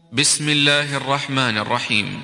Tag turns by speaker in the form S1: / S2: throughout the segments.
S1: بسم الله الرحمن الرحيم.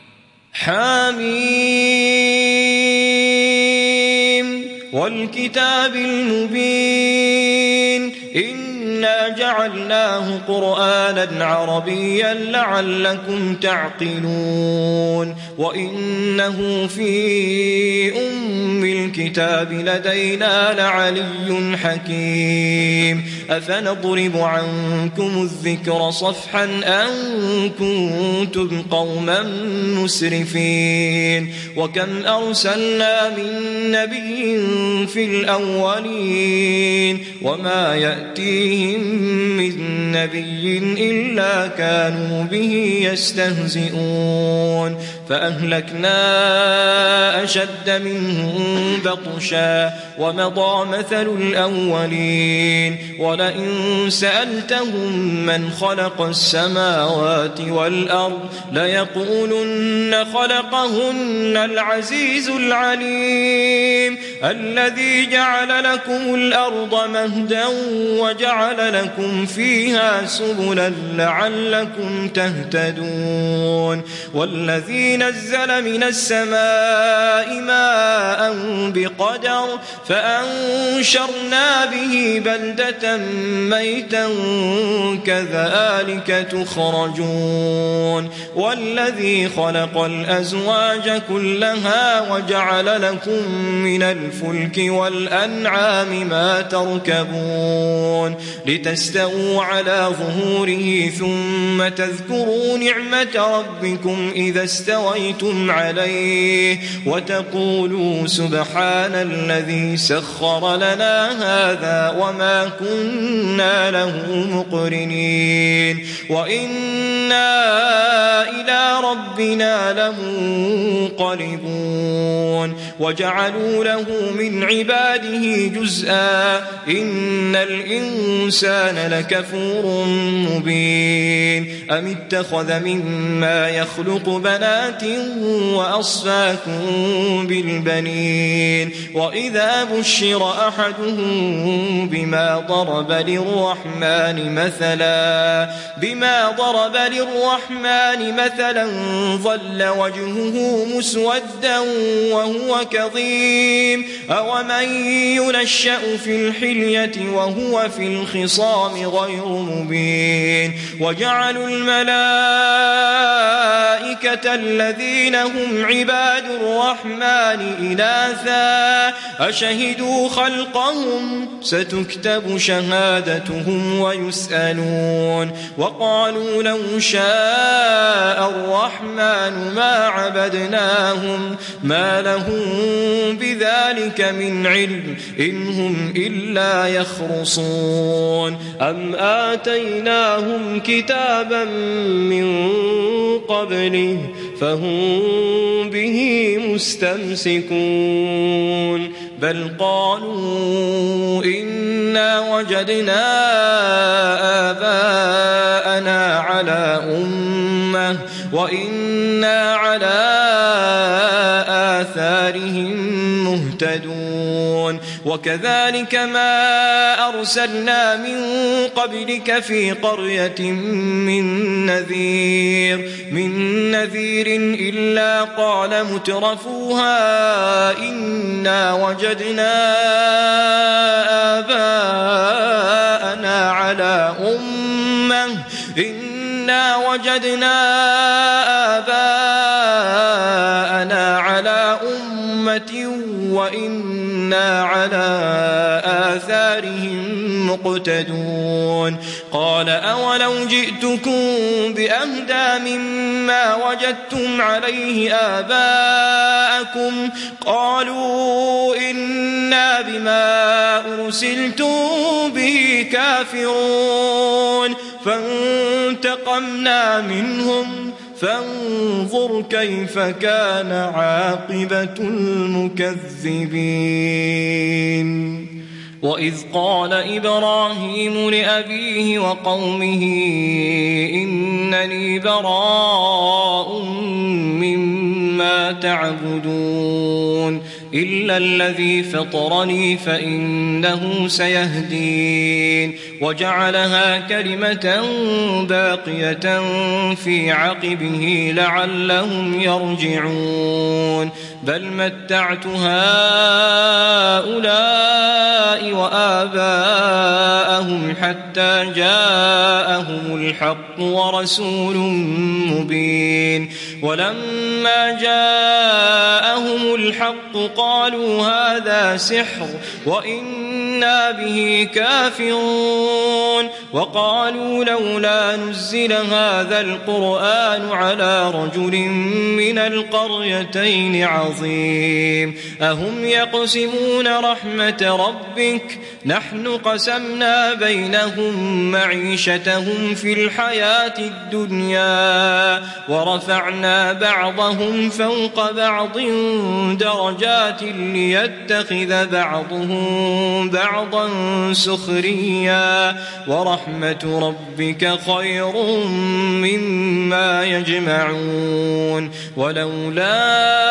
S2: حميم والكتاب المبين إنا جعلناه قرآنا عربيا لعلكم تعقلون وإنه في أم الكتاب لدينا لعلي حكيم أفنضرب عنكم الذكر صفحا أن كنتم قوما مسرفين وكم أرسلنا من نبي في الأولين وما يأتيهم من نبي إلا كانوا به يستهزئون فأهلكنا أشد منهم بطشا ومضى مثل الأولين ولئن سألتهم من خلق السماوات والأرض ليقولن خلقهن العزيز العليم الذي جعل لكم الأرض مهدا وجعل لكم فيها سبلا لعلكم تهتدون والذي نزل من السماء ماء بقدر فأنشرنا به بلدة ميتا كذلك تخرجون والذي خلق الأزواج كلها وجعل لكم من الفلك والأنعام ما تركبون لتستووا على ظهوره ثم تذكروا نعمة ربكم إذا استويتم عليه وتقولوا سبحان الذي سخر لنا هذا وما كنا له مقرنين وإنا إلى ربنا لمنقلبون وجعلوا له من عباده جزءا إن الإنسان لكفور مبين أم اتخذ مما يخلق بنات وأصفاكم بالبنين وإذا بشر أحدهم بما ضرب للرحمن مثلا ظل وجهه مسودا وهو كظيم أومن ينشأ في الحلية وهو في الخصام غير مبين وجعلوا الملائكة الذين هم عباد الرحمن إناثا أشهدوا خلقهم ستكتب شهادتهم ويسألون وقالوا لو شاء الرحمن ما عبدناهم ما لهم بذلك من علم إن هم إلا يخرصون أم آتيناهم كتابا من قبله فهم به مستمسكون بل قالوا إنا وجدنا آباءنا على أمة وإنا على آثارهم مهتدون وكذلك ما أرسلنا من قبلك في قرية من نذير إلا قال مترفوها إنا وجدنا آباءنا على أمة وإنا على آثارهم مقتدون قال أولو جئتكم بأهدى مما وجدتم عليه آباءكم قالوا إنا بما أرسلتم به كافرون فانتقمنا منهم فانظر كيف كان عاقبة المكذبين وإذ قال إبراهيم لأبيه وقومه إنني براء مما تعبدون إلا الذي فطرني فإنه سيهدين وجعلها كلمة باقية في عقبه لعلهم يرجعون بل متعت هؤلاء وآباءهم حتى جاءهم الحق ورسول مبين ولما جاءهم الحق قالوا هذا سحر وإنا به كافرون وقالوا لولا نزل هذا القرآن على رجل من القريتين عظيم أهم يقسمون رحمة ربك نحن قسمنا بينهم معيشتهم في الحياة الدنيا ورفعنا بعضهم فوق بعض درجات ليتخذ بعضهم بعضا سخريا ورحمة ربك خير مما يجمعون ولولا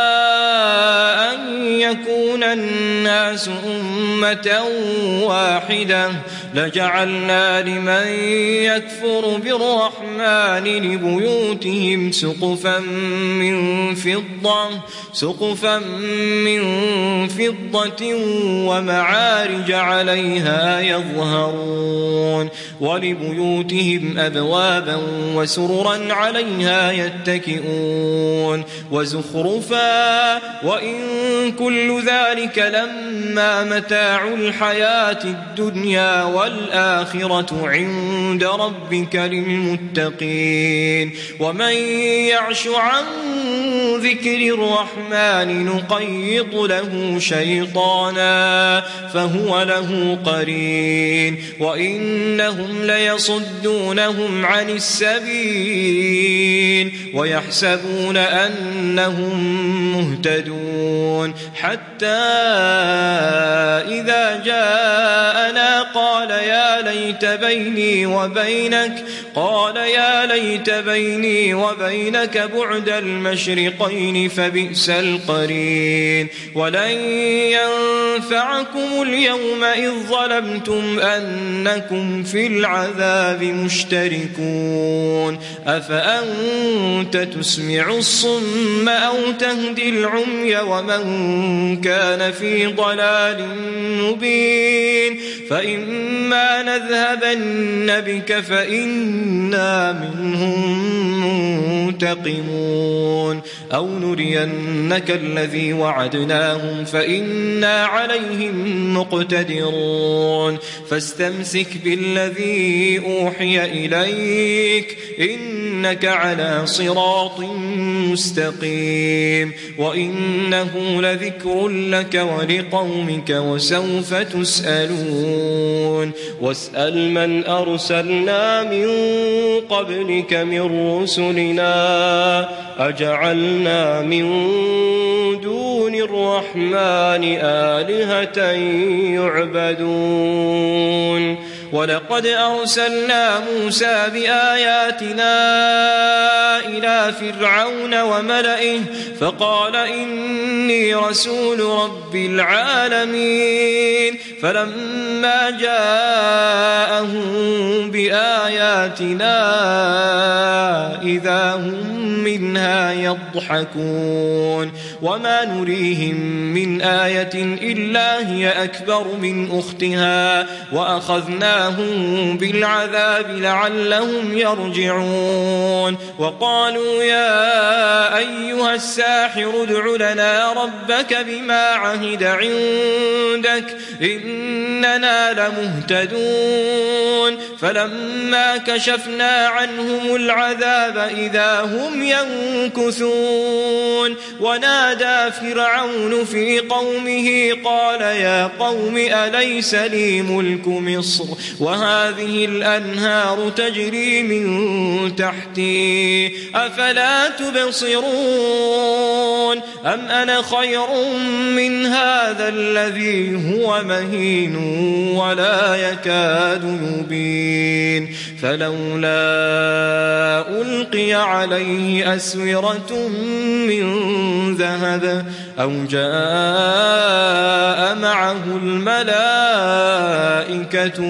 S2: أن يكون الناس أمة واحدة لجعلنا لمن يكفر بالرحمن لبيوتهم سقفا من فضة ومعارج عليها يظهرون ولبيوتهم أبوابا وسررا عليها يتكئون وزخرفا وإن كل ذلك لما متاع الحياة الدنيا والآخرة عند ربك للمتقين ومن يعش عن ذكر الرحمن نقيض له شيطانا فهو له قرين وإنهم ليصدونهم عن السبيل ويحسبون أنهم مهتدون حتى إذا جاءنا قال يا ليت بيني وبينك بعد المشرقين فبئس القرين ولن ينفعكم اليوم إذ ظلمتم أنكم في العذاب مشتركون أفأنت تسمع الصم أو تهدي العمي ومن كان في ضلال مبين فإما نذهبن بك فإنا منهم منتقمون أو نرينك الذي وعدناهم فإنا عليهم مقتدرون فاستمسك بالذي أوحي إليك إنك على صراط مستقيم وإنه لذكر لك ولقومك وسوف تسألون واسأل من أرسلنا من قبلك من رسلنا أجعلنا من دون الرحمن آلهة يعبدون ولقد أرسلنا موسى بآياتنا إلى فرعون وملئه فقال إني رسول رب العالمين فلما جاءهم بآياتنا إذا هم منها يضحكون وما نريهم من آية إلا هي أكبر من أختها وأخذناهم بالعذاب لعلهم يرجعون وقالوا يا أيها الساحر ادع لنا ربك بما عهد عندك إننا لمهتدون فلما كشفنا عنهم العذاب إذا هم ينكثون ونادى فرعون في قومه قال يا قوم أليس لي ملك مصر وهذه الأنهار تجري من تحتي أفلا تبصرون أم أنا خير من هذا الذي هو مهين ولا يكاد يبين فلولا ألقي عليه أسورة من ذهب أو جاء معه الملائكة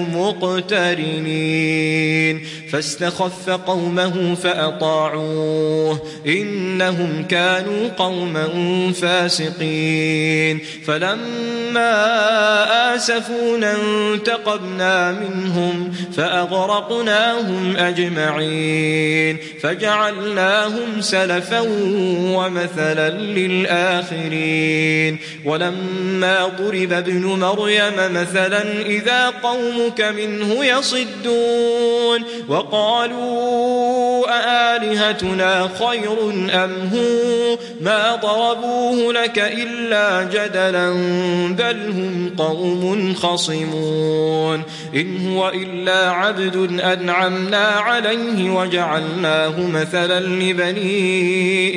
S2: مقترنين فاستخف قومه فأطاعوه إنهم كانوا قوما فاسقين فلما آسفونا انتقمنا منهم فأغرقناهم أجمعين فجعلناهم سلفا ومثلا للآخرين ولما ضرب ابن مريم مثلا إذا قومك منه يصدون وقالوا أآلهتنا خير أم هو ما ضربوه لك إلا جدلا بل هم قوم خصمون إن هو إلا عبد أنعمنا عليه وجعلناه مثلا لبني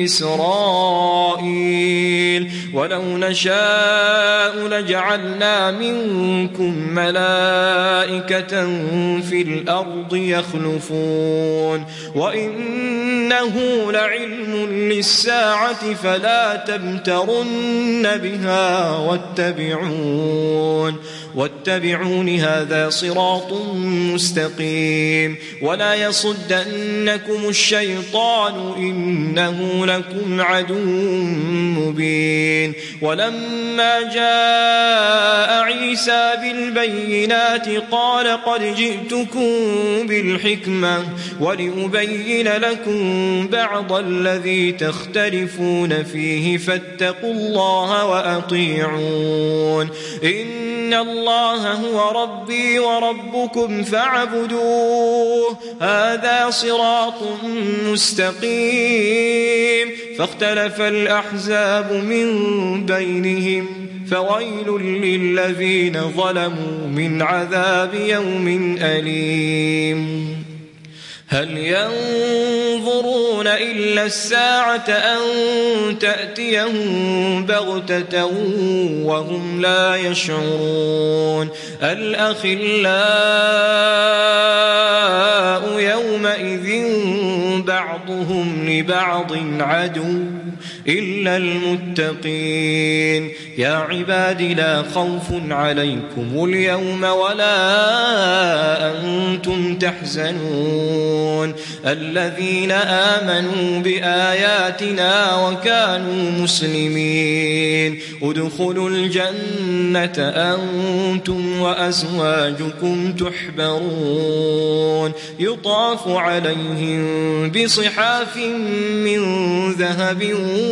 S2: إسرائيل ولو نشاء لجعلنا منكم ملائكة في الأرض يخلفون وإنه لعلم للساعة فلا تمترن بها واتبعون هذا صراط مستقيم ولا يصدنكم الشيطان إنه لكم عدو مبين ولما جاء عيسى بالبينات قال قد جئتكم بالحكمة ولأبين لكم بعض الذي تختلفون فيه فاتقوا الله وأطيعون إن الله هو ربي وربكم فاعبدوه هذا صراط مستقيم فاختلف الأحزاب من بينهم فويل للذين ظلموا من عذاب يوم أليم هل ينظرون إلا الساعة أن تأتيهم بغتة وهم لا يشعرون الأخلاء يومئذ بعضهم لبعض عدو إلا المتقين يا عباد لا خوف عليكم اليوم ولا أنتم تحزنون الذين آمنوا بآياتنا وكانوا مسلمين ادخلوا الجنة أنتم وأزواجكم تحبرون يطاف عليهم بصحاف من ذهب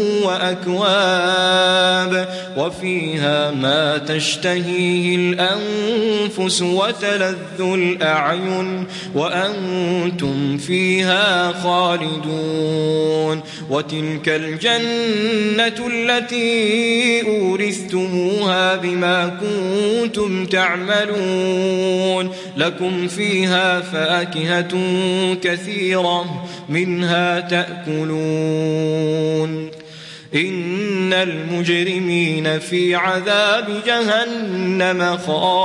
S2: وأكواب وفيها ما تشتهيه الأنفس وتلذ الأعين وأنتم فيها خالدون وتلك الجنة التي أورثتموها بما كنتم تعملون لكم فيها فاكهة كثيرة منها تأكلون إن المجرمين في عذاب جهنم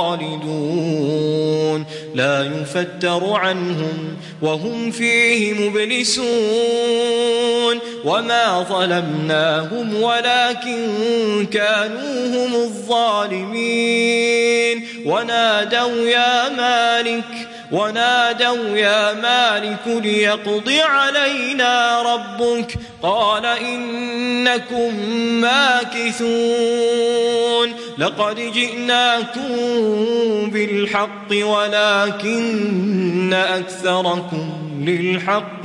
S2: خالدون لا يفتر عنهم وهم فيه مبلسون وما ظلمناهم ولكن كانوا هم الظالمين ونادوا يا مالك ليقض علينا ربك قال إنكم ماكثون لقد جئناكم بالحق ولكن أكثركم للحق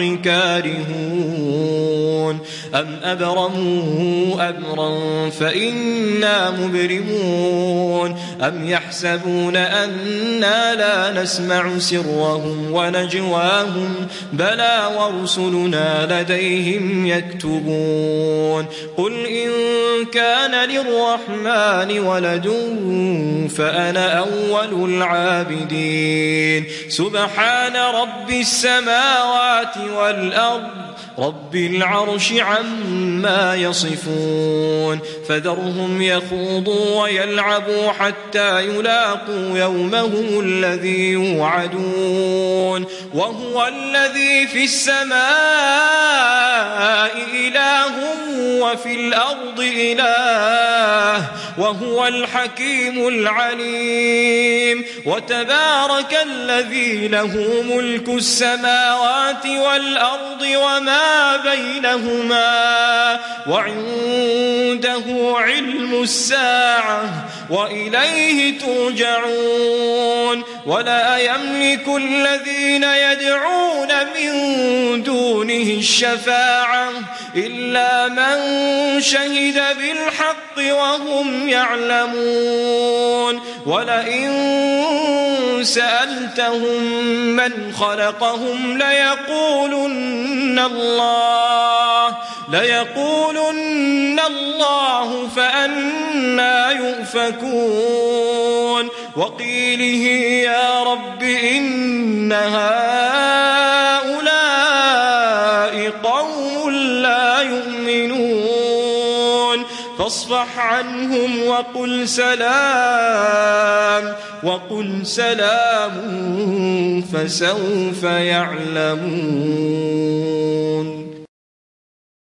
S2: كارهون أم أبرموا أمرا فإنا مبرمون أم يحسبون أنا لا نسمع سرهم ونجواهم بلى ورسلنا لديهم يكتبون قل إن كان للرحمن ولد فأنا أول العابدين سبحان رب السماوات والأرض رب العرش عما يصفون فذرهم يخوضوا ويلعبوا حتى يلاقوا يومهم الذي يوعدون وهو الذي في السماء إله وفي الأرض إله وهو الحكيم العليم. وتبارك الذي له ملك السماوات والأرض وما بينهما وعنده علم الساعة وإليه ترجعون. ولا يملك الذين يدعون من دونه الشفاعة إلا من شهد بالحق وهم يعلمون. ولئن سألتهم من خلقهم ليقولن الله فأنى يؤفكون. وقيله يا رب إن هؤلاء قوم لا يؤمنون فاصفح عنهم وقل سلام فسوف يعلمون.